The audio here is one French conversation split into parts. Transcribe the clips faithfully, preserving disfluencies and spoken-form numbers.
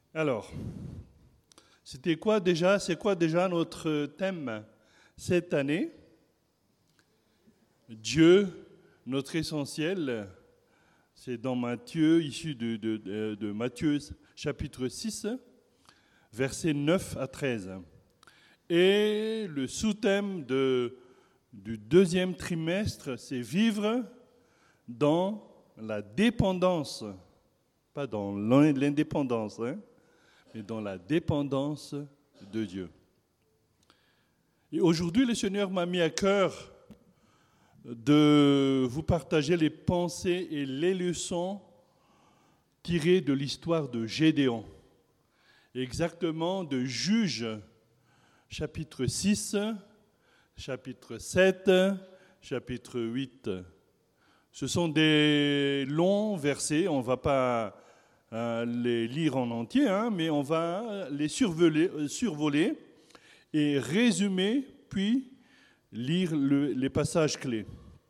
Alors, c'était quoi déjà, c'est quoi déjà notre thème cette année? Dieu, notre essentiel, c'est dans Matthieu, issu de, de, de, de Matthieu chapitre six, versets neuf à treize. Et le sous-thème de, du deuxième trimestre, c'est vivre dans la dépendance, pas dans l'indépendance, hein, mais dans la dépendance de Dieu. Et aujourd'hui, le Seigneur m'a mis à cœur de vous partager les pensées et les leçons tirées de l'histoire de Gédéon, exactement de Juges, chapitre six, chapitre sept, chapitre huit. Ce sont des longs versets, on ne va pas euh, les lire en entier, hein, mais on va les survoler, euh, survoler et résumer, puis lire le, les passages clés.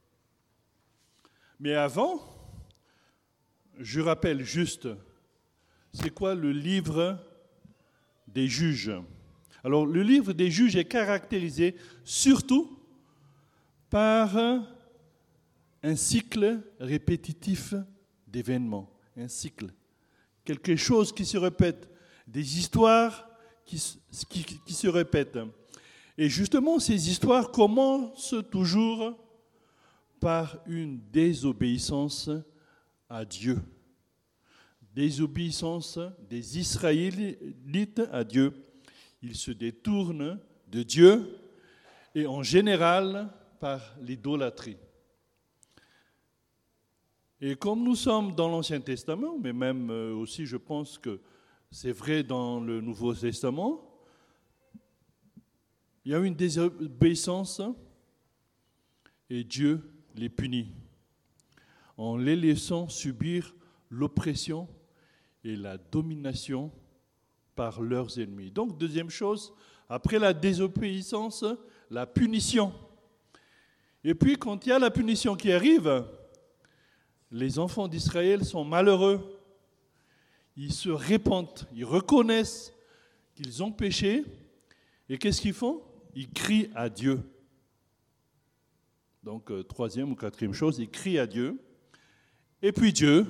Mais avant, je rappelle juste, c'est quoi le livre des juges? Alors, le livre des juges est caractérisé surtout par un cycle répétitif d'événements, un cycle, quelque chose qui se répète, des histoires qui, qui, qui se répètent. Et justement, ces histoires commencent toujours par une désobéissance à Dieu. Désobéissance des Israélites à Dieu. Ils se détournent de Dieu et en général par l'idolâtrie. Et comme nous sommes dans l'Ancien Testament, mais même aussi je pense que c'est vrai dans le Nouveau Testament, il y a une désobéissance et Dieu les punit en les laissant subir l'oppression et la domination par leurs ennemis. Donc, deuxième chose, après la désobéissance, la punition. Et puis, quand il y a la punition qui arrive, les enfants d'Israël sont malheureux. Ils se repentent, ils reconnaissent qu'ils ont péché. Et qu'est-ce qu'ils font? Ils crient à Dieu. Donc, euh, troisième ou quatrième chose, ils crient à Dieu. Et puis Dieu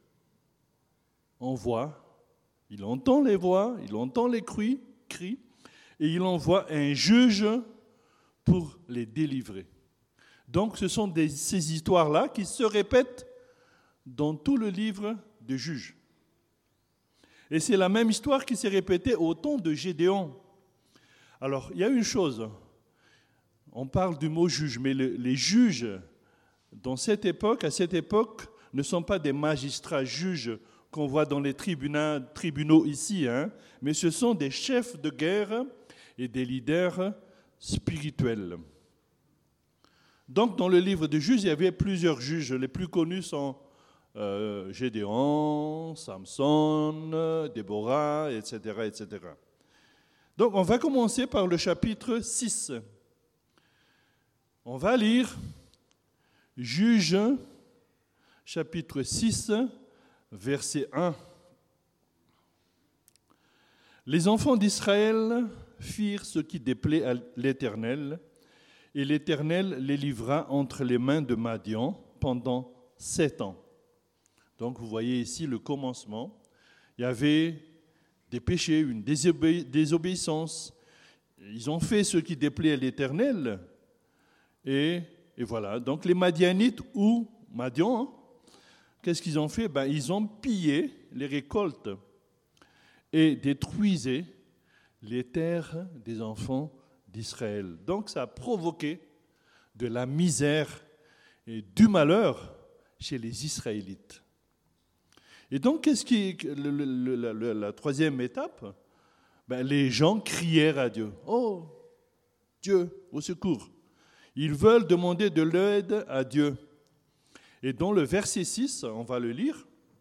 envoie, il entend les voix, il entend les cris, cris, et il envoie un juge pour les délivrer. Donc, ce sont des, ces histoires-là qui se répètent dans tout le livre de Juges. Et c'est la même histoire qui s'est répétée au temps de Gédéon. Alors, il y a une chose, on parle du mot juge, mais le, les juges, dans cette époque, à cette époque, ne sont pas des magistrats juges qu'on voit dans les tribunaux, tribunaux ici, hein, mais ce sont des chefs de guerre et des leaders spirituels. Donc, dans le livre de Juges, il y avait plusieurs juges. Les plus connus sont euh, Gédéon, Samson, Déborah, et cetera, et cetera. Donc, on va commencer par le chapitre six. On va lire Juges, chapitre six, verset un. Les enfants d'Israël firent ce qui déplaît à l'Éternel, et l'Éternel les livra entre les mains de Madian pendant sept ans. Donc, vous voyez ici le commencement. Il y avait des péchés, une désobé- désobéissance. Ils ont fait ce qui déplaît à l'Éternel. Et, et voilà. Donc, les Madianites ou Madian, hein, qu'est-ce qu'ils ont fait? Ben, ils ont pillé les récoltes et détruisaient les terres des enfants d'Israël. Donc, ça a provoqué de la misère et du malheur chez les Israélites. Et donc, qu'est-ce qui, le, le, le, la, la troisième étape? Ben, les gens crièrent à Dieu. Oh, Dieu, au secours. Ils veulent demander de l'aide à Dieu. Et dans le verset six, on va le lire.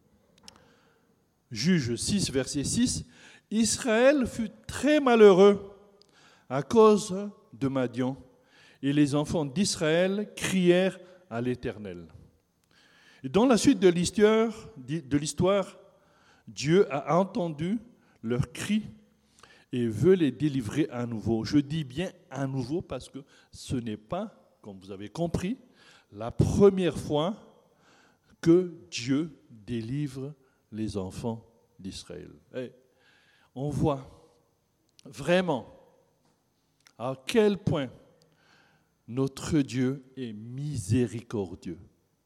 Juge six, verset six. Israël fut très malheureux à cause de Madian. Et les enfants d'Israël crièrent à l'Éternel. Et dans la suite de l'histoire, de l'histoire, Dieu a entendu leurs cris et veut les délivrer à nouveau. Je dis bien à nouveau parce que ce n'est pas, comme vous avez compris, la première fois que Dieu délivre les enfants d'Israël. Et on voit vraiment à quel point notre Dieu est miséricordieux.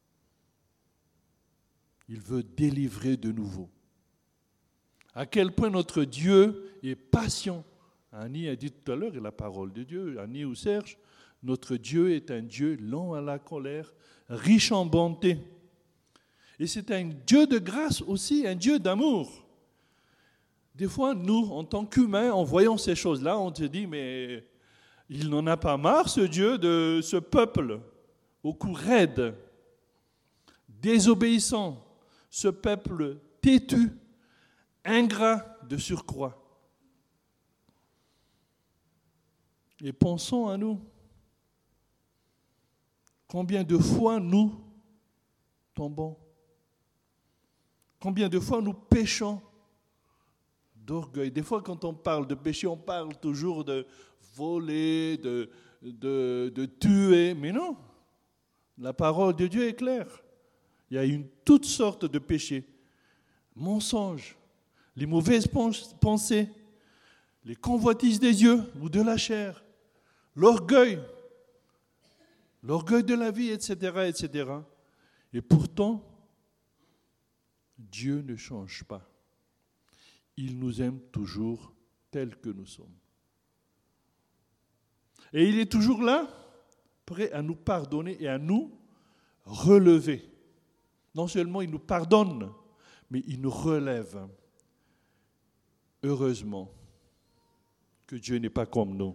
Il veut délivrer de nouveau. À quel point notre Dieu est patient. Annie a dit tout à l'heure, et la parole de Dieu, Annie ou Serge, notre Dieu est un Dieu lent à la colère, riche en bonté. Et c'est un Dieu de grâce aussi, un Dieu d'amour. Des fois, nous, en tant qu'humains, en voyant ces choses-là, on se dit, mais il n'en a pas marre, ce Dieu, de ce peuple au cou raide, désobéissant, ce peuple têtu, ingrat de surcroît. Et pensons à nous. Combien de fois nous tombons? Combien de fois nous péchons d'orgueil? Des fois, quand on parle de péché, on parle toujours de voler, de, de, de tuer. Mais non, la parole de Dieu est claire. Il y a une toutes sortes de péchés. Mensonges, les mauvaises pensées, les convoitises des yeux ou de la chair, l'orgueil, l'orgueil de la vie, et cetera, et cetera. Et pourtant, Dieu ne change pas. Il nous aime toujours tels que nous sommes. Et il est toujours là, prêt à nous pardonner et à nous relever. Non seulement il nous pardonne, mais il nous relève. Heureusement que Dieu n'est pas comme nous.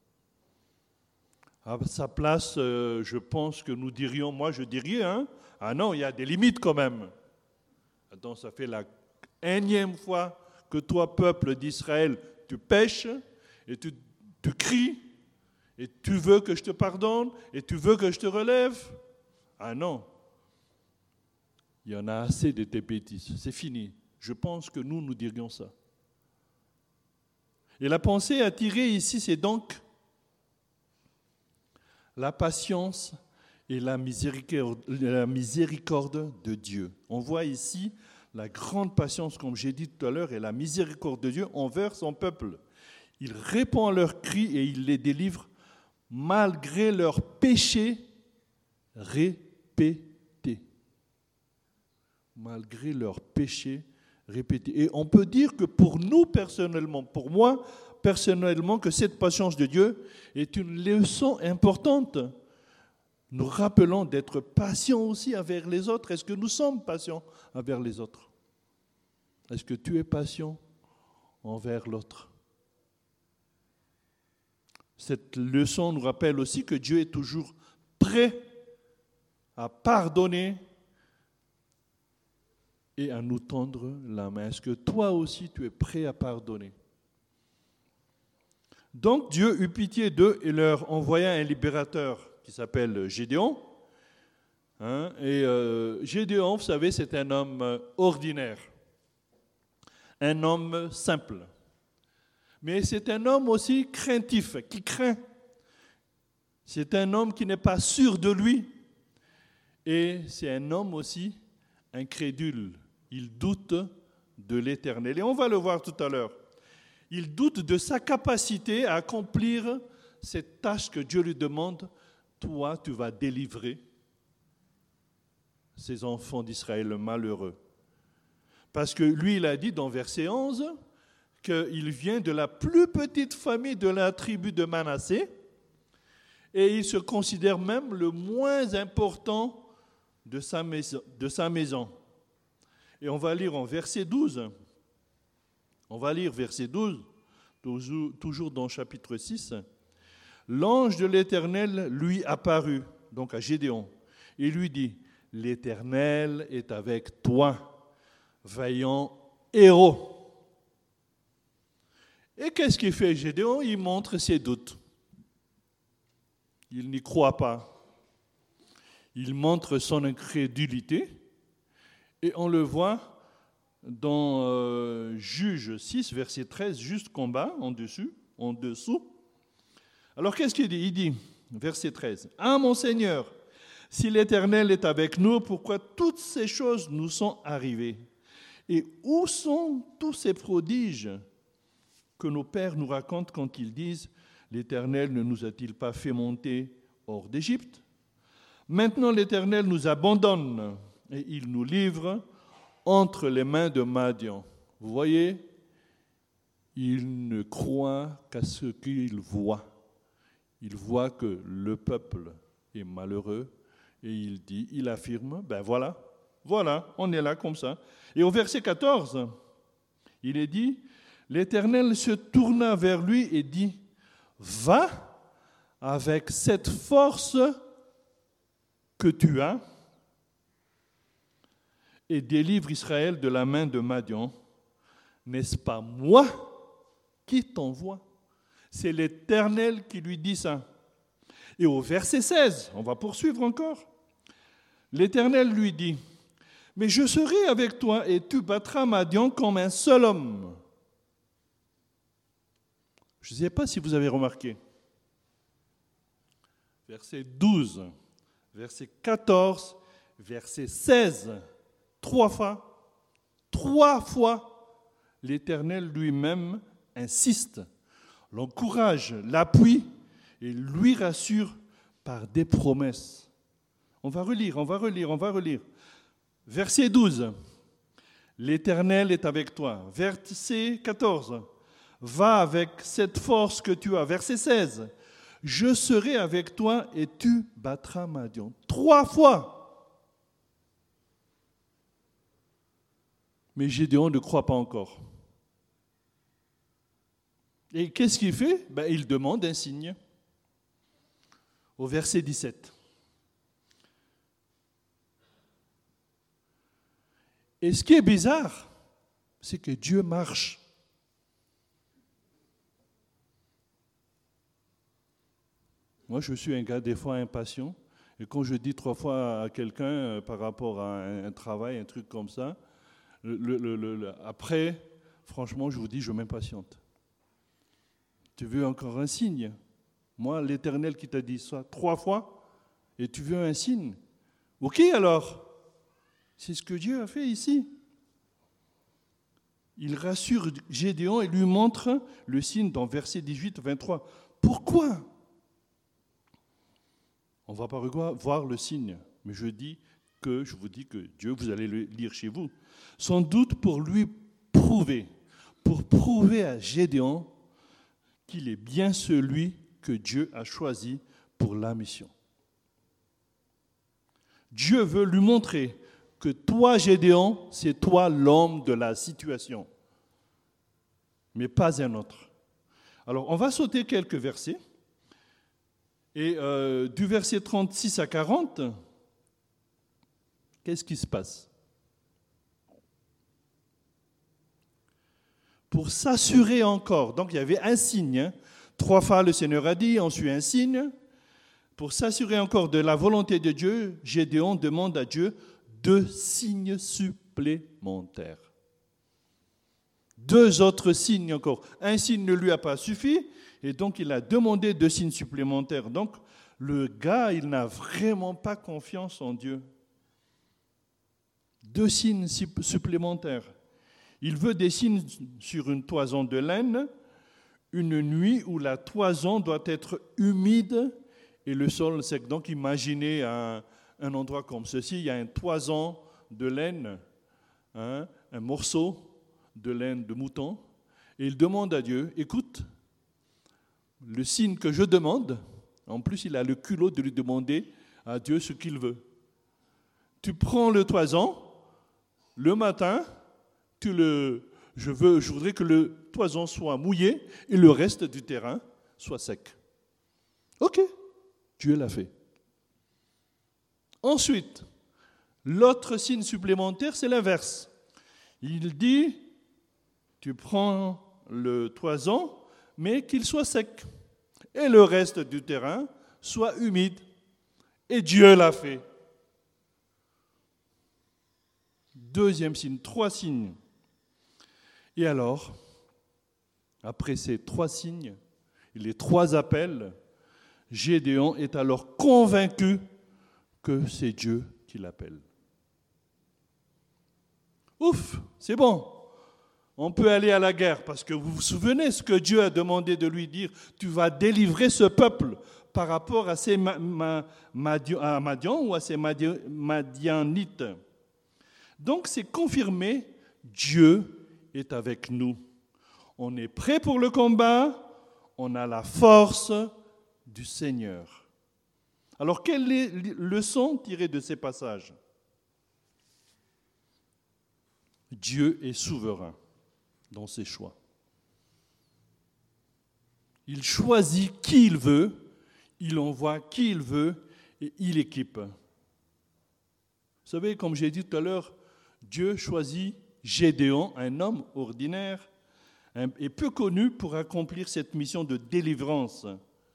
À sa place, euh, je pense que nous dirions, moi je dirais, hein, ah non, il y a des limites quand même. Attends, ça fait la énième fois que toi, peuple d'Israël, tu pèches et tu, tu cries et tu veux que je te pardonne et tu veux que je te relève. Ah non, il y en a assez de tes bêtises, c'est fini. Je pense que nous, nous dirions ça. Et la pensée attirée ici, c'est donc la patience et la miséricorde, la miséricorde de Dieu. On voit ici la grande patience, comme j'ai dit tout à l'heure, et la miséricorde de Dieu envers son peuple. Il répond à leurs cris et il les délivre malgré leurs péchés répétés. Malgré leurs péchés répétés. Et on peut dire que pour nous personnellement, pour moi personnellement, que cette patience de Dieu est une leçon importante. Nous rappelons d'être patients aussi envers les autres. Est-ce que nous sommes patients envers les autres? Est-ce que tu es patient envers l'autre? Cette leçon nous rappelle aussi que Dieu est toujours prêt à pardonner et à nous tendre la main. Est-ce que toi aussi tu es prêt à pardonner? Donc Dieu eut pitié d'eux et leur envoya un libérateur qui s'appelle Gédéon. Hein, et euh, Gédéon, vous savez, c'est un homme ordinaire, un homme simple. Mais c'est un homme aussi craintif, qui craint. C'est un homme qui n'est pas sûr de lui. Et c'est un homme aussi incrédule. Il doute de l'Éternel. Et on va le voir tout à l'heure. Il doute de sa capacité à accomplir cette tâche que Dieu lui demande. Toi, tu vas délivrer ces enfants d'Israël malheureux. Parce que lui, il a dit dans verset onze qu'il vient de la plus petite famille de la tribu de Manassé et il se considère même le moins important de sa maison. De sa maison. Et on va lire en verset douze. On va lire verset douze, toujours dans le chapitre six. L'ange de l'Éternel lui apparut, donc à Gédéon, et lui dit, l'Éternel est avec toi, vaillant héros. Et qu'est-ce qu'il fait Gédéon? Il montre ses doutes. Il n'y croit pas. Il montre son incrédulité, et on le voit dans euh, Juge six, verset treize, juste combat, en dessus, en dessous. Alors qu'est-ce qu'il dit? Il dit, verset treize, « Ah mon Seigneur, si l'Éternel est avec nous, pourquoi toutes ces choses nous sont arrivées? Et où sont tous ces prodiges que nos pères nous racontent quand ils disent, l'Éternel ne nous a-t-il pas fait monter hors d'Égypte? Maintenant l'Éternel nous abandonne et il nous livre entre les mains de Madian. » Vous voyez, il ne croit qu'à ce qu'il voit. Il voit que le peuple est malheureux et il dit, il affirme, ben voilà, voilà, on est là comme ça. Et au verset quatorze, il est dit, l'Éternel se tourna vers lui et dit, va avec cette force que tu as et délivre Israël de la main de Madian. N'est-ce pas moi qui t'envoie? C'est l'Éternel qui lui dit ça. Et au verset seize, on va poursuivre encore. L'Éternel lui dit, mais je serai avec toi et tu battras Madian comme un seul homme. Je ne sais pas si vous avez remarqué. Verset douze, verset quatorze, verset seize. Trois fois, trois fois, l'Éternel lui-même insiste, l'encourage, l'appuie et lui rassure par des promesses. On va relire, on va relire, on va relire. Verset douze, l'Éternel est avec toi. Verset quatorze, va avec cette force que tu as. Verset seize, je serai avec toi et tu battras Madian. Trois fois. Mais Gédéon ne croit pas encore. Et qu'est-ce qu'il fait? Ben, il demande un signe. Au verset dix-sept. Et ce qui est bizarre, c'est que Dieu marche. Moi, je suis un gars des fois impatient. Et quand je dis trois fois à quelqu'un euh, par rapport à un, un travail, un truc comme ça, le, le, le, le, après, franchement, je vous dis, je m'impatiente. Tu veux encore un signe? Moi, l'Éternel qui t'a dit ça trois fois, et tu veux un signe? Ok, alors. C'est ce que Dieu a fait ici. Il rassure Gédéon et lui montre le signe dans versets dix-huit vingt-trois. Pourquoi? On ne va pas voir le signe, mais je dis que, je vous dis que Dieu, vous allez le lire chez vous. Sans doute pour lui prouver, pour prouver à Gédéon qu'il est bien celui que Dieu a choisi pour la mission. Dieu veut lui montrer que toi, Gédéon, c'est toi l'homme de la situation, mais pas un autre. Alors, on va sauter quelques versets. Et euh, du verset trente-six à quarante, qu'est-ce qui se passe? Pour s'assurer encore, donc il y avait un signe, hein. Trois fois le Seigneur a dit, ensuite un signe. Pour s'assurer encore de la volonté de Dieu, Gédéon demande à Dieu deux signes supplémentaires. Deux autres signes encore. Un signe ne lui a pas suffi, et donc il a demandé deux signes supplémentaires. Donc le gars, il n'a vraiment pas confiance en Dieu. Deux signes supplémentaires. Il veut des signes sur une toison de laine, une nuit où la toison doit être humide et le sol sec. Donc imaginez un, un endroit comme ceci, il y a un toison de laine, hein, un morceau de laine de mouton, et il demande à Dieu, écoute, le signe que je demande, en plus il a le culot de lui demander à Dieu ce qu'il veut. Tu prends le toison, le matin, tu le, je, veux, je voudrais que le toison soit mouillé et le reste du terrain soit sec. Ok, Dieu l'a fait. Ensuite, l'autre signe supplémentaire, c'est l'inverse. Il dit, tu prends le toison, mais qu'il soit sec. Et le reste du terrain soit humide. Et Dieu l'a fait. Deuxième signe, trois signes. Et alors, après ces trois signes, les trois appels, Gédéon est alors convaincu que c'est Dieu qui l'appelle. Ouf, c'est bon, on peut aller à la guerre, parce que vous vous souvenez ce que Dieu a demandé de lui dire, tu vas délivrer ce peuple par rapport à ces ma, ma, Madian, à Madian ou à ces Madianites. Donc c'est confirmé, Dieu est avec nous. On est prêt pour le combat, on a la force du Seigneur. Alors quelle est la leçon tirée de ces passages ? Dieu est souverain dans ses choix. Il choisit qui il veut, il envoie qui il veut et il équipe. Vous savez, comme j'ai dit tout à l'heure, Dieu choisit Gédéon, un homme ordinaire et peu connu, pour accomplir cette mission de délivrance.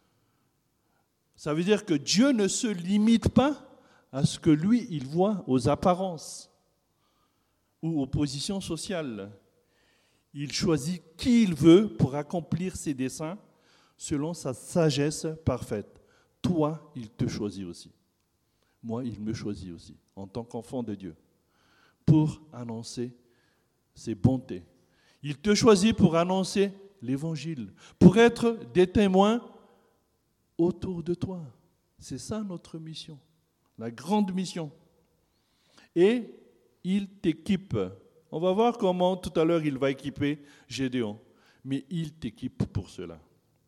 Ça veut dire que Dieu ne se limite pas à ce que lui, il voit aux apparences ou aux positions sociales. Il choisit qui il veut pour accomplir ses desseins selon sa sagesse parfaite. Toi, il te choisit aussi. Moi, il me choisit aussi, en tant qu'enfant de Dieu, pour annoncer ses bontés. Il te choisit pour annoncer l'Évangile, pour être des témoins autour de toi. C'est ça notre mission, la grande mission. Et il t'équipe. On va voir comment tout à l'heure il va équiper Gédéon, mais il t'équipe pour cela.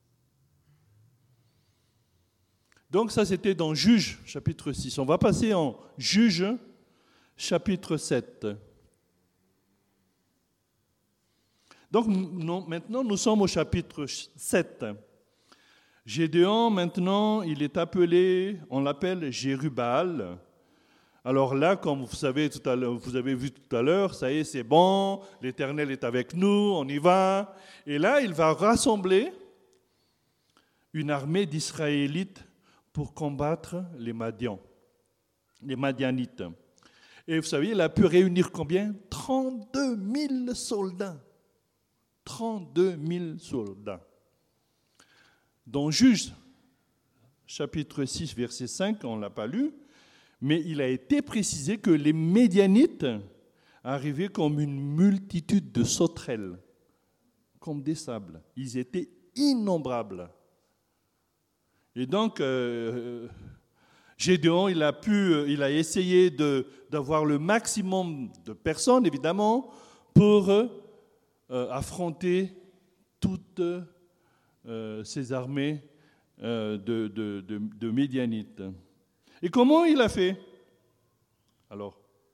Donc ça c'était dans Juges chapitre six. On va passer en Juges chapitre sept. Donc nous, maintenant nous sommes au chapitre sept. Gédéon maintenant il est appelé, on l'appelle Jérubbaal. Alors là, comme vous savez tout à l'heure, vous avez vu tout à l'heure, ça y est, c'est bon, l'Éternel est avec nous, on y va. Et là, il va rassembler une armée d'Israélites pour combattre les Madians, les Madianites. Et vous savez, il a pu réunir combien ? trente-deux mille soldats. trente-deux mille soldats. Dans Juges, chapitre six, verset cinq, on ne l'a pas lu, mais il a été précisé que les Médianites arrivaient comme une multitude de sauterelles, comme des sables. Ils étaient innombrables. Et donc, euh, Gédéon, il a pu, il a essayé de, d'avoir le maximum de personnes, évidemment, pour euh, affronter toutes euh, ces armées euh, de, de, de, de Médianites. Et comment il a fait ? Alors,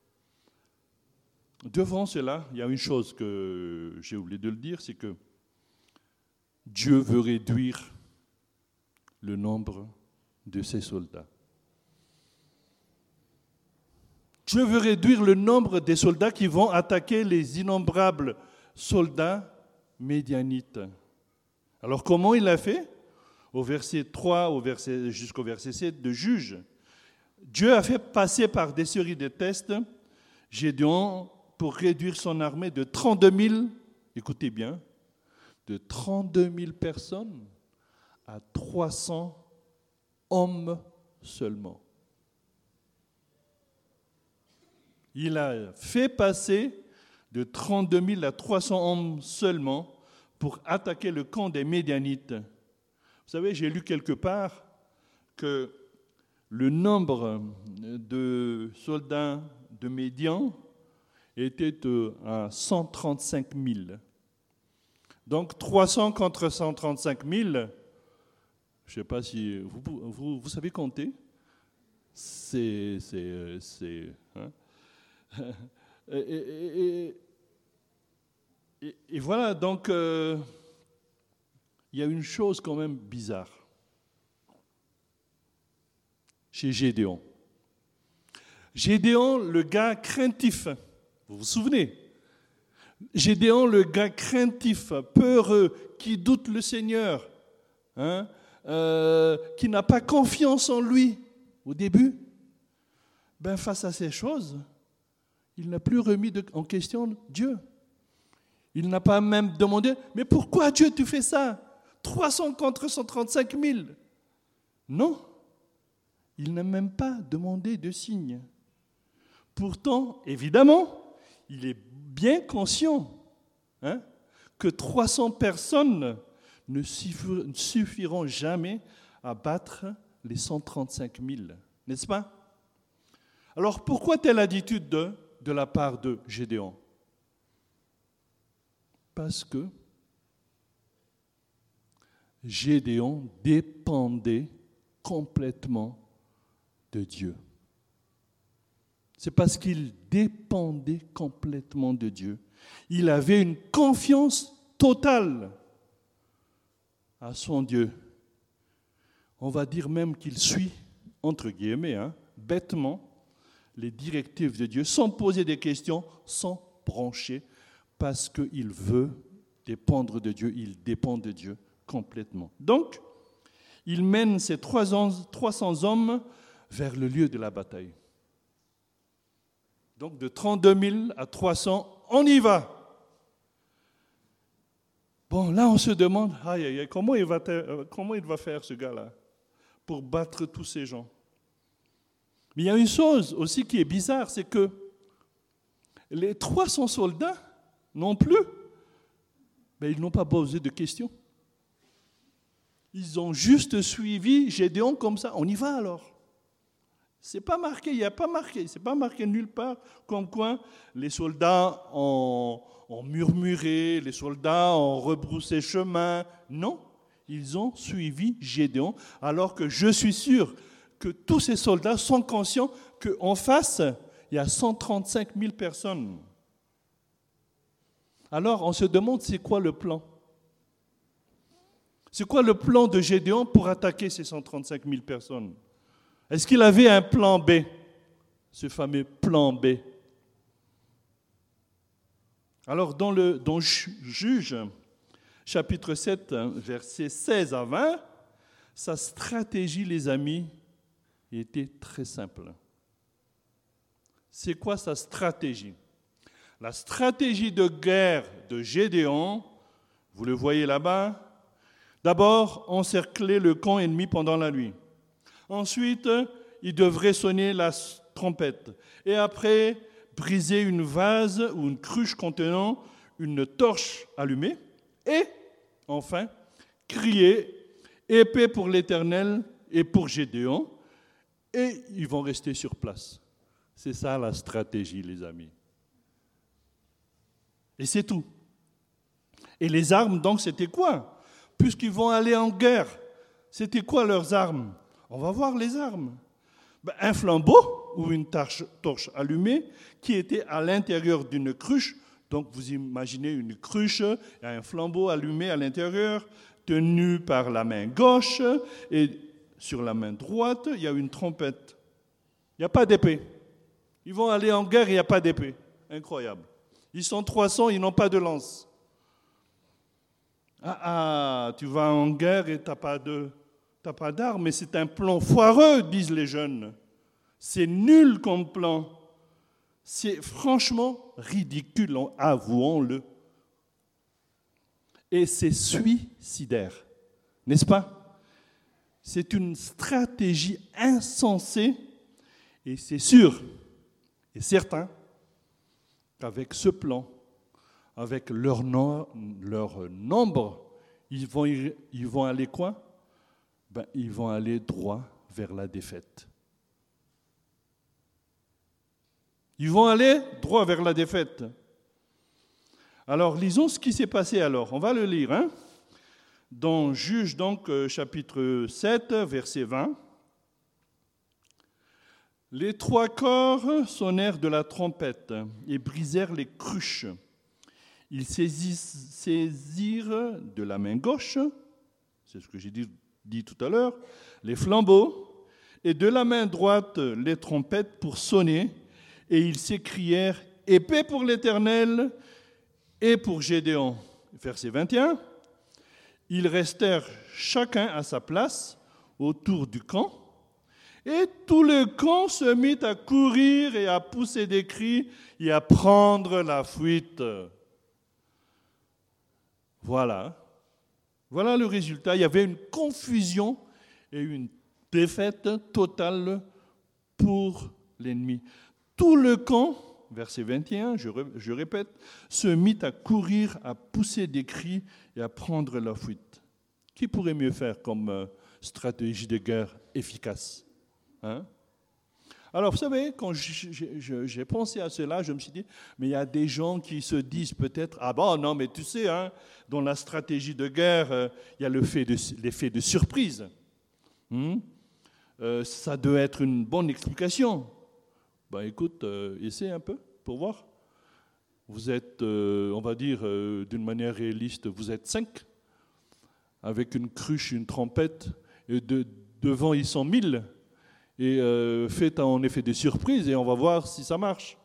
devant cela, il y a une chose que j'ai oublié de le dire, c'est que Dieu veut réduire le nombre de ses soldats. Dieu veut réduire le nombre des soldats qui vont attaquer les innombrables soldats médianites. Alors comment il a fait ? Au verset trois au verset, jusqu'au verset sept de Juges, Dieu a fait passer par des séries de tests Gédéon pour réduire son armée de trente-deux mille, écoutez bien, de trente-deux mille personnes à trois cents hommes seulement. Il a fait passer de trente-deux mille à trois cents hommes seulement pour attaquer le camp des Médianites. Vous savez, j'ai lu quelque part que le nombre de soldats de Médian était à cent trente-cinq mille. Donc trois cents contre cent trente-cinq mille, je ne sais pas si vous, vous, vous savez compter. C'est... c'est, c'est hein. et, et, et, et, et voilà, donc euh, il y a une chose quand même bizarre chez Gédéon. Gédéon, le gars craintif, vous vous souvenez ? Gédéon, le gars craintif, peureux, qui doute le Seigneur, hein, euh, qui n'a pas confiance en lui au début, ben face à ces choses, il n'a plus remis de, en question Dieu. Il n'a pas même demandé, mais pourquoi Dieu tu fais ça? trois cents contre cent trente-cinq mille. Non, il n'a même pas demandé de signe. Pourtant, évidemment, il est bien conscient hein, que trois cents personnes ne suffiront jamais à battre les cent trente-cinq mille, n'est-ce pas? Alors pourquoi telle attitude de, de la part de Gédéon? Parce que Gédéon dépendait complètement de Dieu. C'est parce qu'il dépendait complètement de Dieu. Il avait une confiance totale à son Dieu. On va dire même qu'il suit, entre guillemets, hein, bêtement, les directives de Dieu, sans poser des questions, sans broncher, parce qu'il veut dépendre de Dieu, il dépend de Dieu complètement. Donc, il mène ces trois cents hommes vers le lieu de la bataille. Donc, de trente-deux mille à trois cents, on y va. Bon, là, on se demande, aïe, aïe, aïe, comment il va, te, comment il va faire, ce gars-là, pour battre tous ces gens? Mais il y a une chose aussi qui est bizarre, c'est que les trois cents soldats non plus, ben, ils n'ont pas posé de questions. Ils ont juste suivi Gédéon comme ça. On y va alors. C'est pas marqué, il n'y a pas marqué, c'est pas marqué nulle part comme quoi les soldats ont, ont murmuré, les soldats ont rebroussé chemin. Non, ils ont suivi Gédéon, alors que je suis sûr que tous ces soldats sont conscients qu'en face, il y a cent trente-cinq mille personnes. Alors, on se demande, c'est quoi le plan? C'est quoi le plan de Gédéon pour attaquer ces cent trente-cinq mille personnes? Est-ce qu'il avait un plan B? Ce fameux plan B. Alors, dans le dans Juge, chapitre sept, versets seize à vingt, sa stratégie, les amis, était très simple. C'est quoi sa stratégie? La stratégie de guerre de Gédéon, vous le voyez là-bas, d'abord, encercler le camp ennemi pendant la nuit. Ensuite, il devrait sonner la trompette. Et après, briser une vase ou une cruche contenant une torche allumée. Et, enfin, crier « Épée pour l'Éternel et pour Gédéon ». Et ils vont rester sur place. C'est ça la stratégie, les amis. Et c'est tout. Et les armes, donc, c'était quoi? Puisqu'ils vont aller en guerre, c'était quoi leurs armes? On va voir les armes. Ben, un flambeau ou une torche, torche allumée qui était à l'intérieur d'une cruche. Donc, vous imaginez une cruche, il y a un flambeau allumé à l'intérieur, tenu par la main gauche, et sur la main droite, il y a une trompette. Il n'y a pas d'épée. Ils vont aller en guerre, il n'y a pas d'épée. Incroyable. Ils sont trois cents, ils n'ont pas de lance. Ah, ah, tu vas en guerre et tu n'as pas de, t'as pas d'armes, mais c'est un plan foireux, disent les jeunes. C'est nul comme plan. C'est franchement ridicule, avouons-le. Et c'est suicidaire, n'est-ce pas? C'est une stratégie insensée, et c'est sûr et certain qu'avec ce plan, avec leur, no- leur nombre, ils vont, y- ils vont aller quoi? Ben, ils vont aller droit vers la défaite. Ils vont aller droit vers la défaite. Alors, lisons ce qui s'est passé alors. On va le lire, hein? Dans Juge, donc, euh, chapitre sept, verset vingt. Les trois corps sonnèrent de la trompette et brisèrent les cruches. Ils saisissent- saisirent de la main gauche, c'est ce que j'ai dit, dit tout à l'heure, les flambeaux, et de la main droite les trompettes pour sonner, et ils s'écrièrent « Épée pour l'Éternel et pour Gédéon ». Verset vingt et un. Ils restèrent chacun à sa place autour du camp, et tout le camp se mit à courir et à pousser des cris et à prendre la fuite. Voilà. Voilà le résultat. Il y avait une confusion et une défaite totale pour l'ennemi. Tout le camp, verset vingt et un, je, je répète, se mit à courir, à pousser des cris et à prendre la fuite. Qui pourrait mieux faire comme euh, stratégie de guerre efficace, hein? Alors, vous savez, quand j'ai pensé à cela, je me suis dit, mais il y a des gens qui se disent peut-être, ah bon, non, mais tu sais, hein, dans la stratégie de guerre, euh, il y a l'effet de, l'effet de surprise. Hum? Euh, ça doit être une bonne explication. Ben écoute, euh, essaie un peu pour voir. Vous êtes, euh, on va dire, euh, d'une manière réaliste, vous êtes cinq, avec une cruche, une trompette, et de, devant ils sont mille. Et euh, faites en effet des surprises et on va voir si ça marche.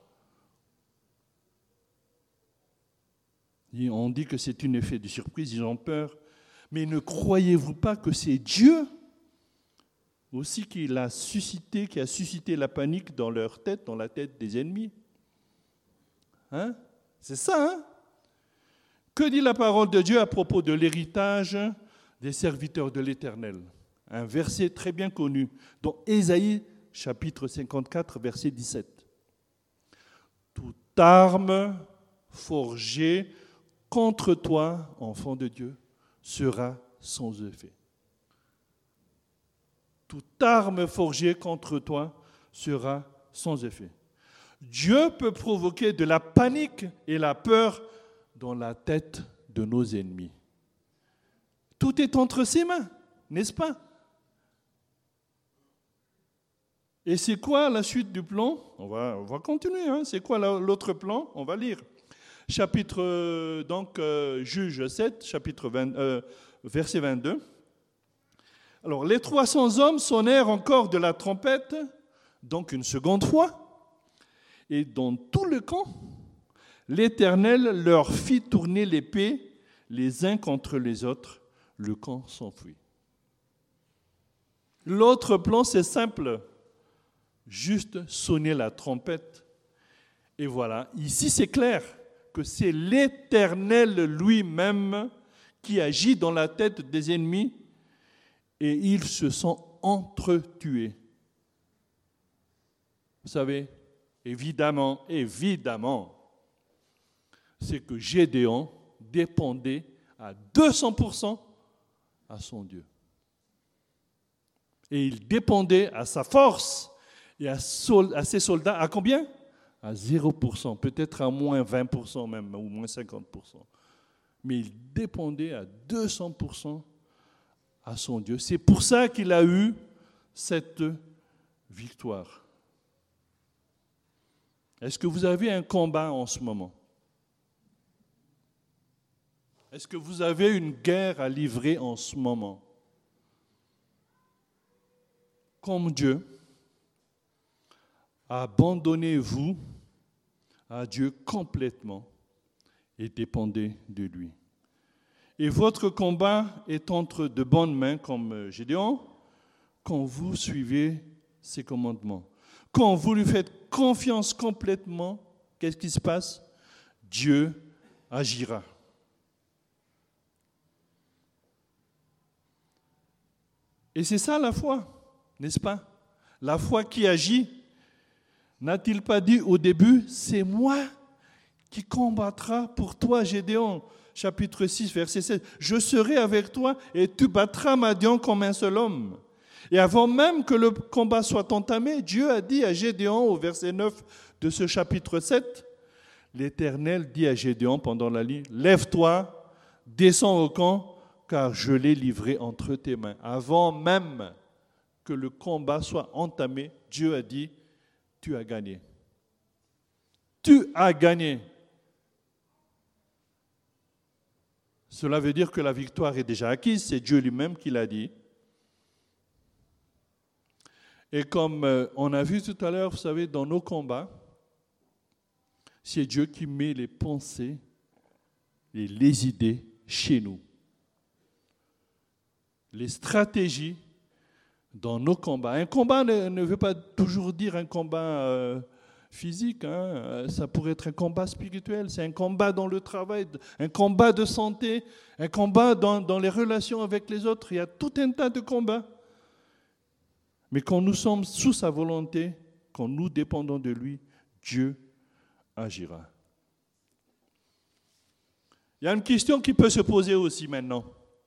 Et on dit que c'est un effet de surprise, ils ont peur. Mais ne croyez-vous pas que c'est Dieu aussi qui l'a suscité, qui a suscité la panique dans leur tête, dans la tête des ennemis? Hein? C'est ça, hein? Que dit la parole de Dieu à propos de l'héritage des serviteurs de l'Éternel? Un verset très bien connu, dans Ésaïe, chapitre cinquante-quatre, verset dix-sept. Toute arme forgée contre toi, enfant de Dieu, sera sans effet. Toute arme forgée contre toi sera sans effet. Dieu peut provoquer de la panique et la peur dans la tête de nos ennemis. Tout est entre ses mains, n'est-ce pas? Et c'est quoi la suite du plan? On va, on va continuer. Hein. C'est quoi l'autre plan? On va lire. Chapitre, euh, donc, euh, Juge sept, chapitre vingt, euh, verset vingt-deux. Alors, les trois cents hommes sonnèrent encore de la trompette, donc une seconde fois, et dans tout le camp, l'Éternel leur fit tourner l'épée les uns contre les autres. Le camp s'enfuit. L'autre plan, c'est simple. Juste sonner la trompette. Et voilà, ici c'est clair que c'est l'Éternel lui-même qui agit dans la tête des ennemis et ils se sont entretués. Vous savez, évidemment, évidemment, c'est que Gédéon dépendait à deux cents pour cent à son Dieu. Et il dépendait à sa force et à, sol, à ses soldats, à combien? À zéro pour cent, peut-être à moins vingt pour cent même, ou moins cinquante pour cent. Mais il dépendait à deux cents pour cent à son Dieu. C'est pour ça qu'il a eu cette victoire. Est-ce que vous avez un combat en ce moment? Est-ce que vous avez une guerre à livrer en ce moment? Comme Dieu, abandonnez-vous à Dieu complètement et dépendez de lui. Et votre combat est entre de bonnes mains comme Gédéon quand vous suivez ses commandements. Quand vous lui faites confiance complètement, qu'est-ce qui se passe? Dieu agira. Et c'est ça la foi, n'est-ce pas? La foi qui agit. N'a-t-il pas dit au début, c'est moi qui combattra pour toi, Gédéon, chapitre six, verset sept. Je serai avec toi et tu battras Madian comme un seul homme. Et avant même que le combat soit entamé, Dieu a dit à Gédéon, au verset neuf de ce chapitre sept, l'Éternel dit à Gédéon pendant la nuit, lève-toi, descends au camp, car je l'ai livré entre tes mains. Avant même que le combat soit entamé, Dieu a dit, tu as gagné. Tu as gagné. Cela veut dire que la victoire est déjà acquise, c'est Dieu lui-même qui l'a dit. Et comme on a vu tout à l'heure, vous savez, dans nos combats, c'est Dieu qui met les pensées et les idées chez nous. Les stratégies dans nos combats. Un combat ne, ne veut pas toujours dire un combat euh, physique, hein. Ça pourrait être un combat spirituel, c'est un combat dans le travail, un combat de santé, un combat dans, dans les relations avec les autres. Il y a tout un tas de combats. Mais quand nous sommes sous sa volonté, quand nous dépendons de lui, Dieu agira. Il y a une question qui peut se poser aussi maintenant.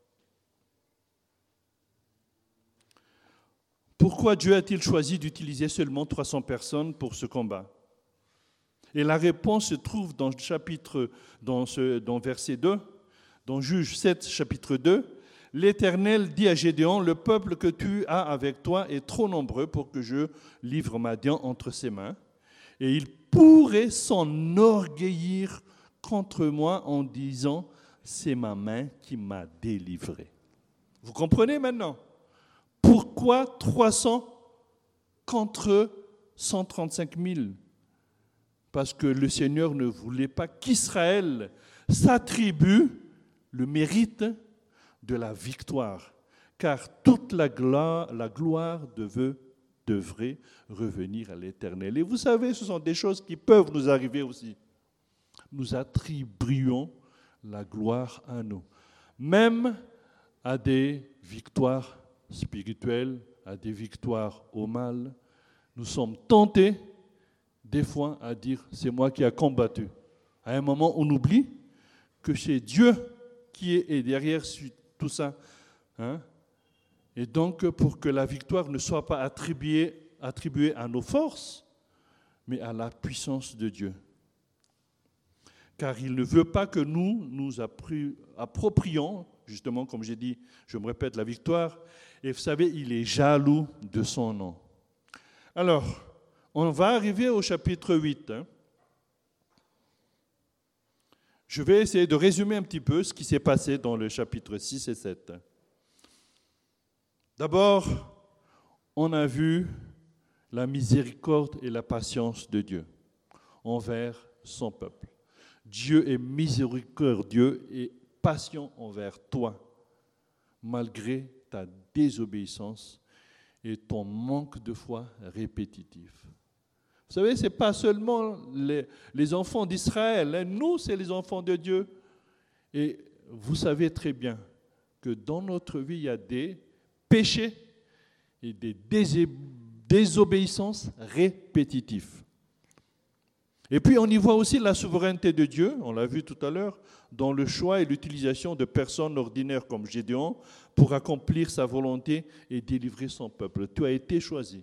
Pourquoi Dieu a-t-il choisi d'utiliser seulement trois cents personnes pour ce combat? Et la réponse se trouve dans le chapitre, dans, ce, dans verset deux, dans Juge sept, chapitre deux. L'Éternel dit à Gédéon, le peuple que tu as avec toi est trop nombreux pour que je livre Madian entre ses mains. Et il pourrait s'enorgueillir contre moi en disant, c'est ma main qui m'a délivré. Vous comprenez maintenant? Pourquoi trois cents contre cent trente-cinq mille? Parce que le Seigneur ne voulait pas qu'Israël s'attribue le mérite de la victoire, car toute la gloire, la gloire devait, devrait revenir à l'Éternel. Et vous savez, ce sont des choses qui peuvent nous arriver aussi. Nous attribuons la gloire à nous, même à des victoires spirituelles, à des victoires au mal. Nous sommes tentés, des fois, à dire « c'est moi qui ai combattu ». À un moment, on oublie que c'est Dieu qui est derrière tout ça. Hein? Et donc, pour que la victoire ne soit pas attribuée, attribuée à nos forces, mais à la puissance de Dieu. Car il ne veut pas que nous nous approprions, justement, comme j'ai dit, je me répète, la victoire. Et vous savez, il est jaloux de son nom. Alors, on va arriver au chapitre huit. Hein. Je vais essayer de résumer un petit peu ce qui s'est passé dans le chapitre six et sept. D'abord, on a vu la miséricorde et la patience de Dieu envers son peuple. Dieu est miséricordieux et patient envers toi, malgré ta désobéissance et ton manque de foi répétitif. Vous savez, ce n'est pas seulement les, les enfants d'Israël, hein. Nous, c'est les enfants de Dieu. Et vous savez très bien que dans notre vie, il y a des péchés et des désé- désobéissances répétitives. Et puis, on y voit aussi la souveraineté de Dieu, on l'a vu tout à l'heure, dans le choix et l'utilisation de personnes ordinaires comme Gédéon pour accomplir sa volonté et délivrer son peuple. Tu as été choisi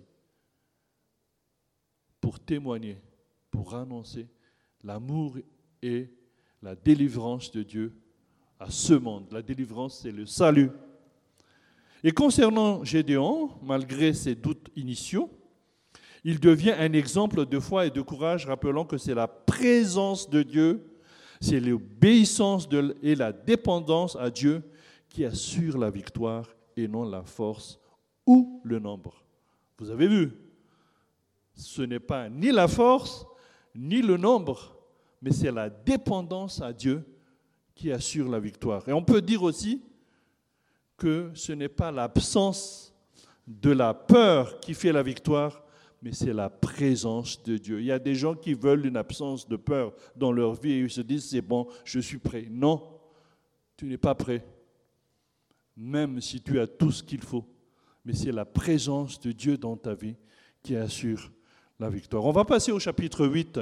pour témoigner, pour annoncer l'amour et la délivrance de Dieu à ce monde. La délivrance, c'est le salut. Et concernant Gédéon, malgré ses doutes initiaux, il devient un exemple de foi et de courage, rappelant que c'est la présence de Dieu, c'est l'obéissance de, et la dépendance à Dieu qui assure la victoire et non la force ou le nombre. Vous avez vu, ce n'est pas ni la force ni le nombre, mais c'est la dépendance à Dieu qui assure la victoire. Et on peut dire aussi que ce n'est pas l'absence de la peur qui fait la victoire, mais c'est la présence de Dieu. Il y a des gens qui veulent une absence de peur dans leur vie et ils se disent, c'est bon, je suis prêt. Non, tu n'es pas prêt, même si tu as tout ce qu'il faut. Mais c'est la présence de Dieu dans ta vie qui assure la victoire. On va passer au chapitre huit.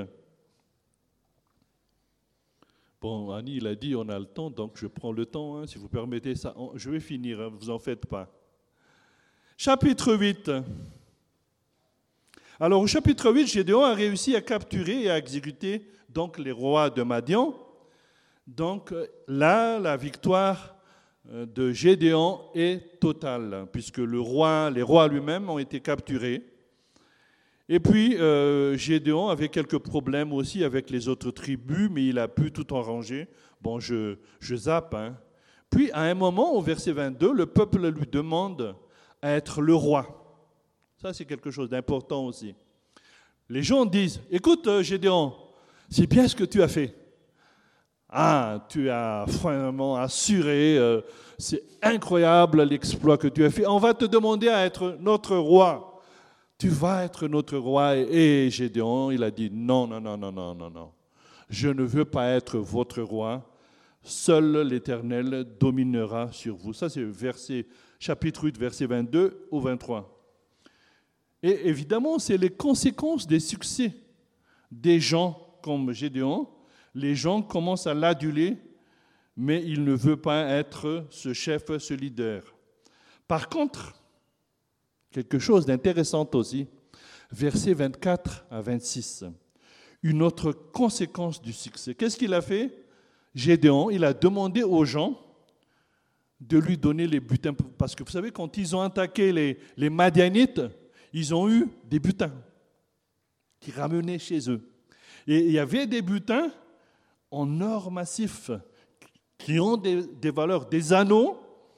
Bon, Annie, il a dit, on a le temps, donc je prends le temps, hein, si vous permettez ça. Je vais finir, hein, vous en faites pas. Chapitre huit. Alors, au chapitre huit, Gédéon a réussi à capturer et à exécuter donc, les rois de Madian. Donc là, la victoire de Gédéon est totale, puisque le roi, les rois lui-même ont été capturés. Et puis, euh, Gédéon avait quelques problèmes aussi avec les autres tribus, mais il a pu tout arranger. Bon, je, je zappe. Hein. Puis, à un moment, au verset vingt-deux, le peuple lui demande à être le roi. Ça, c'est quelque chose d'important aussi. Les gens disent, écoute, Gédéon, c'est bien ce que tu as fait. Ah, tu as vraiment assuré, euh, c'est incroyable l'exploit que tu as fait. On va te demander à être notre roi. tu vas être notre roi. Et Gédéon, il a dit, non, non, non, non, non, non, non. Je ne veux pas être votre roi. Seul l'Éternel dominera sur vous. Ça, c'est verset, chapitre huit, verset vingt-deux au vingt-trois. Et évidemment, c'est les conséquences des succès des gens comme Gédéon. Les gens commencent à l'aduler, mais il ne veut pas être ce chef, ce leader. Par contre, quelque chose d'intéressant aussi, versets vingt-quatre à vingt-six, une autre conséquence du succès. Qu'est-ce qu'il a fait? Gédéon, il a demandé aux gens de lui donner les butins. Parce que vous savez, quand ils ont attaqué les, les Madianites, ils ont eu des butins qui ramenaient chez eux. Et il y avait des butins en or massif qui ont des, des valeurs, des anneaux,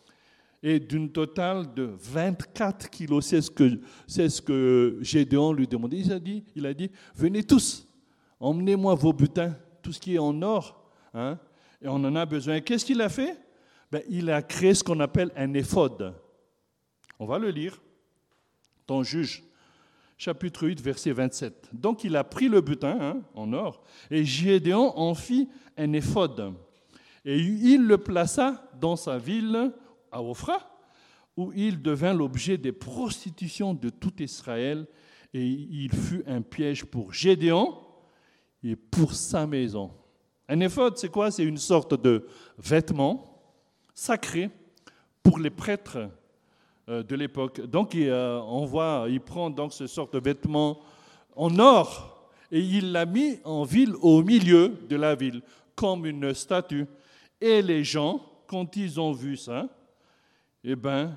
et d'une totale de vingt-quatre kilos. C'est ce que, c'est ce que Gédéon lui demandait. Il a dit, il a dit, venez tous, emmenez-moi vos butins, tout ce qui est en or. Hein, et on en a besoin. Qu'est-ce qu'il a fait? Ben, il a créé ce qu'on appelle un éphod. On va le lire dans Juges, chapitre huit, verset vingt-sept. Donc il a pris le butin hein, en or, et Gédéon en fit un éphod. Et il le plaça dans sa ville, à Ophra, où il devint l'objet des prostitutions de tout Israël, et il fut un piège pour Gédéon et pour sa maison. Un éphod, c'est quoi? C'est une sorte de vêtement sacré pour les prêtres de l'époque. Donc, on voit, il prend donc ce sorte de vêtement en or et il l'a mis en ville, au milieu de la ville, comme une statue. Et les gens, quand ils ont vu ça, eh ben,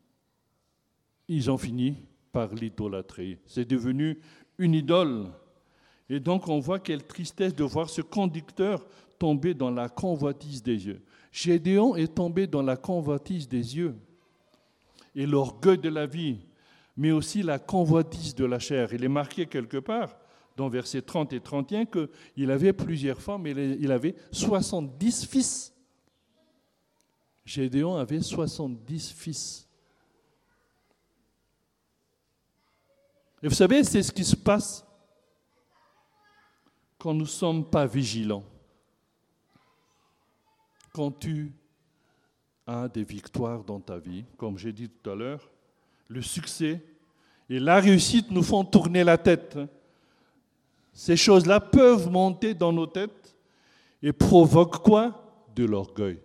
ils ont fini par l'idolâtrer. C'est devenu une idole. Et donc, on voit quelle tristesse de voir ce conducteur tomber dans la convoitise des yeux. Gédéon est tombé dans la convoitise des yeux et l'orgueil de la vie, mais aussi la convoitise de la chair. Il est marqué quelque part, dans versets trente et trente et un, qu'il avait plusieurs femmes et il avait soixante-dix fils. Gédéon avait soixante-dix fils. Et vous savez, c'est ce qui se passe quand nous ne sommes pas vigilants, quand tu as des victoires dans ta vie, comme j'ai dit tout à l'heure, le succès et la réussite nous font tourner la tête. Ces choses-là peuvent monter dans nos têtes et provoquent quoi? De l'orgueil.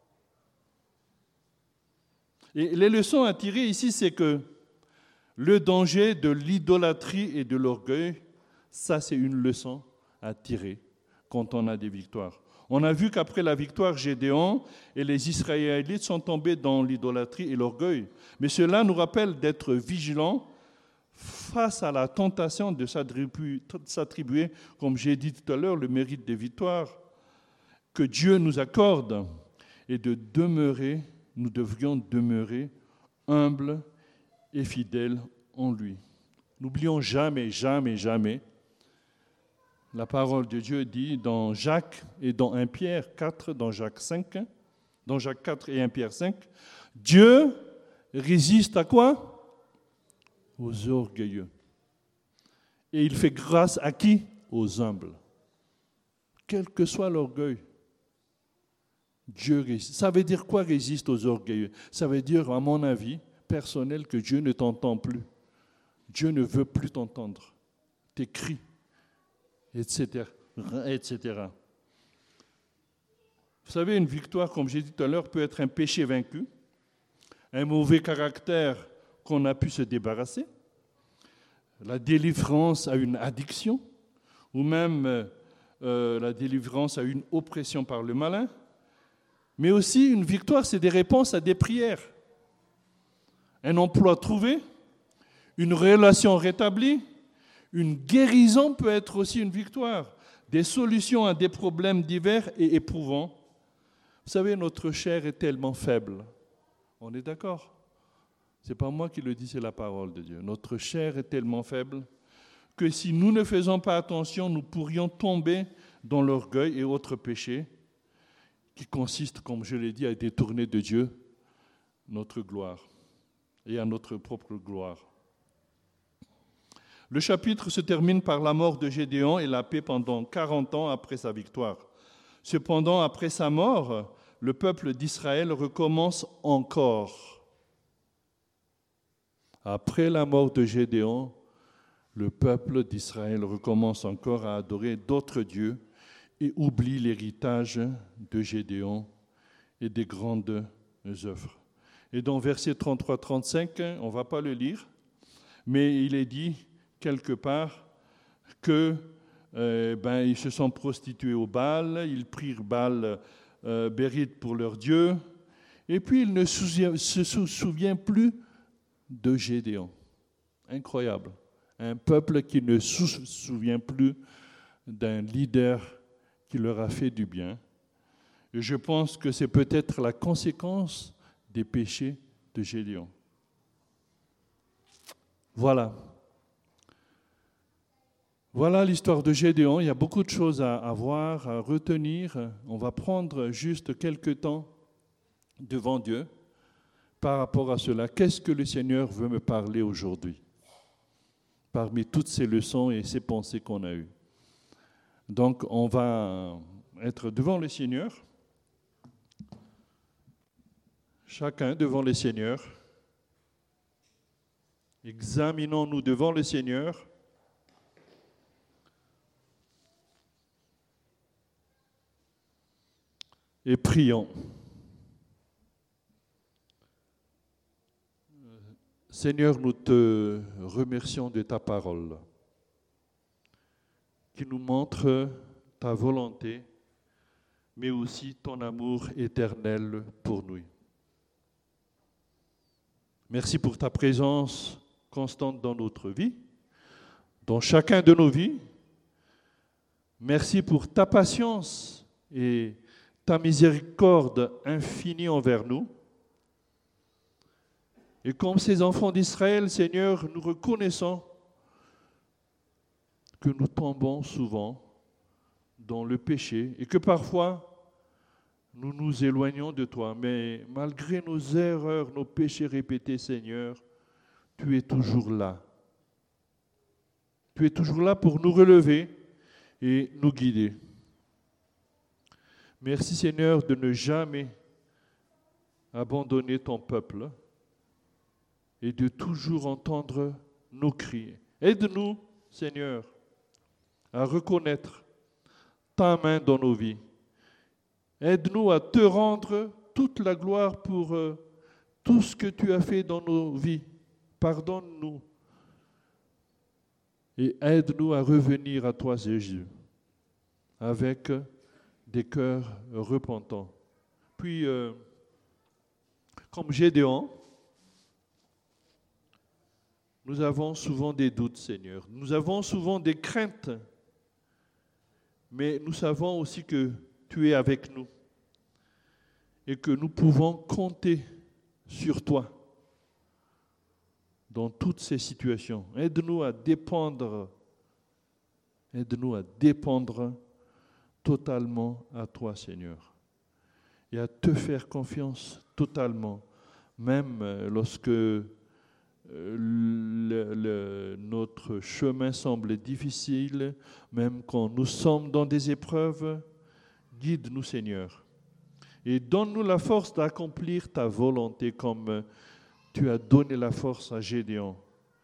Et les leçons à tirer ici, c'est que le danger de l'idolâtrie et de l'orgueil, ça c'est une leçon à tirer quand on a des victoires. On a vu qu'après la victoire, Gédéon et les Israélites sont tombés dans l'idolâtrie et l'orgueil. Mais cela nous rappelle d'être vigilants face à la tentation de s'attribuer, comme j'ai dit tout à l'heure, le mérite des victoires que Dieu nous accorde et de demeurer, nous devrions demeurer humbles et fidèles en lui. N'oublions jamais, jamais, jamais. La parole de Dieu dit dans Jacques et dans premier Pierre quatre, dans Jacques cinq, dans Jacques quatre et premier Pierre cinq, Dieu résiste à quoi? Aux orgueilleux. Et il fait grâce à qui? Aux humbles. Quel que soit l'orgueil, Dieu résiste. Ça veut dire quoi résiste aux orgueilleux? Ça veut dire, à mon avis personnel, que Dieu ne t'entend plus. Dieu ne veut plus t'entendre. Tes cris, et cetera, et cetera. Vous savez, une victoire, comme j'ai dit tout à l'heure, peut être un péché vaincu, un mauvais caractère qu'on a pu se débarrasser, la délivrance à une addiction, ou même euh, la délivrance à une oppression par le malin. Mais aussi, une victoire, c'est des réponses à des prières. Un emploi trouvé, une relation rétablie, une guérison peut être aussi une victoire. Des solutions à des problèmes divers et éprouvants. Vous savez, notre chair est tellement faible. On est d'accord? Ce n'est pas moi qui le dis, c'est la parole de Dieu. Notre chair est tellement faible que si nous ne faisons pas attention, nous pourrions tomber dans l'orgueil et autres péchés qui consistent, comme je l'ai dit, à détourner de Dieu notre gloire et à notre propre gloire. Le chapitre se termine par la mort de Gédéon et la paix pendant quarante ans après sa victoire. Cependant, après sa mort, le peuple d'Israël recommence encore. Après la mort de Gédéon, le peuple d'Israël recommence encore à adorer d'autres dieux et oublie l'héritage de Gédéon et des grandes œuvres. Et dans versets trente-trois trente-cinq, on ne va pas le lire, mais il est dit quelque part que euh, ben, ils se sont prostitués au Baal, ils prirent Baal euh, Bérite pour leur Dieu, et puis ils ne souvient, se souviennent plus de Gédéon. Incroyable. Un peuple qui ne se souvient plus d'un leader qui leur a fait du bien. Et je pense que c'est peut-être la conséquence des péchés de Gédéon. Voilà. Voilà l'histoire de Gédéon. Il y a beaucoup de choses à, à voir, à retenir. On va prendre juste quelques temps devant Dieu par rapport à cela. Qu'est-ce que le Seigneur veut me parler aujourd'hui, parmi toutes ces leçons et ces pensées qu'on a eues? Donc, on va être devant le Seigneur, chacun devant le Seigneur. Examinons-nous devant le Seigneur. Et prions. Seigneur, nous te remercions de ta parole, qui nous montre ta volonté, mais aussi ton amour éternel pour nous. Merci pour ta présence constante dans notre vie, dans chacun de nos vies. Merci pour ta patience et ta miséricorde infinie envers nous. Et comme ces enfants d'Israël, Seigneur, nous reconnaissons que nous tombons souvent dans le péché et que parfois nous nous éloignons de toi. Mais malgré nos erreurs, nos péchés répétés, Seigneur, tu es toujours là. Tu es toujours là pour nous relever et nous guider. Merci Seigneur de ne jamais abandonner ton peuple et de toujours entendre nos cris. Aide-nous, Seigneur, à reconnaître ta main dans nos vies. Aide-nous à te rendre toute la gloire pour euh, tout ce que tu as fait dans nos vies. Pardonne-nous et aide-nous à revenir à toi, Jésus, avec des cœurs repentants. Puis, euh, comme Gédéon, nous avons souvent des doutes, Seigneur. Nous avons souvent des craintes, mais nous savons aussi que tu es avec nous et que nous pouvons compter sur toi dans toutes ces situations. Aide-nous à dépendre, aide-nous à dépendre totalement à toi, Seigneur, et à te faire confiance totalement, même lorsque le, le, notre chemin semble difficile, même quand nous sommes dans des épreuves. Guide-nous, Seigneur, et donne-nous la force d'accomplir ta volonté comme tu as donné la force à Gédéon.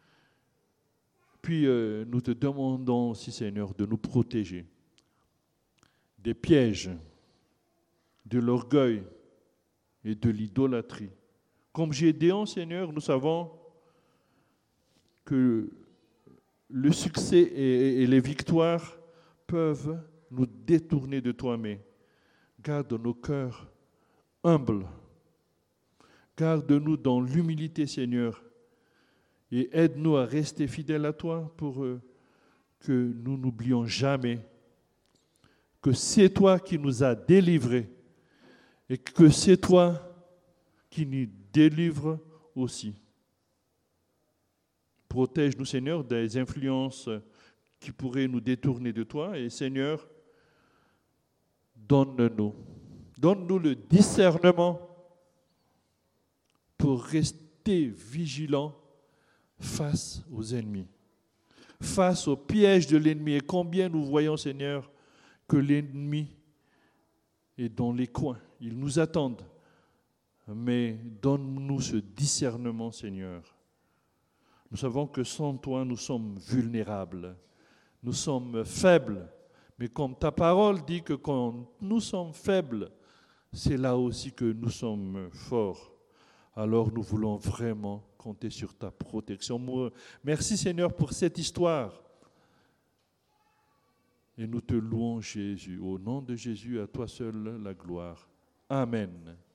Puis euh, nous te demandons aussi, Seigneur, de nous protéger des pièges, de l'orgueil et de l'idolâtrie. Comme Gédéon, Seigneur, nous savons que le succès et, et les victoires peuvent nous détourner de toi, mais garde nos cœurs humbles. Garde-nous dans l'humilité, Seigneur, et aide-nous à rester fidèles à toi pour euh, que nous n'oublions jamais que c'est toi qui nous as délivrés et que c'est toi qui nous délivres aussi. Protège-nous, Seigneur, des influences qui pourraient nous détourner de toi. Et Seigneur, donne-nous, donne-nous le discernement pour rester vigilants face aux ennemis, face au piège de l'ennemi. Et combien nous voyons, Seigneur, que l'ennemi est dans les coins. Ils nous attendent. Mais donne-nous ce discernement, Seigneur. Nous savons que sans toi, nous sommes vulnérables. Nous sommes faibles. Mais comme ta parole dit que quand nous sommes faibles, c'est là aussi que nous sommes forts. Alors nous voulons vraiment compter sur ta protection. Merci Seigneur pour cette histoire. Et nous te louons Jésus. Au nom de Jésus, à toi seul la gloire. Amen.